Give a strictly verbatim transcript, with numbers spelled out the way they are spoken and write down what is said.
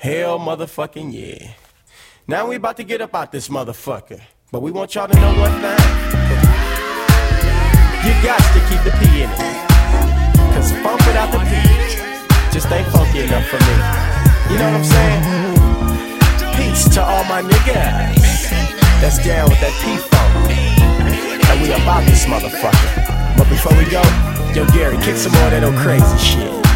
Hell motherfucking yeah. Now we about to get up out this motherfucker, but we want y'all to know one thing. You got to keep the P in it, cause funk without the P just ain't funky enough for me. You know what I'm saying? Peace to all my niggas that's down with that P-funk, and we about this motherfucker. But before we go, yo Gary, kick some more of that old crazy shit.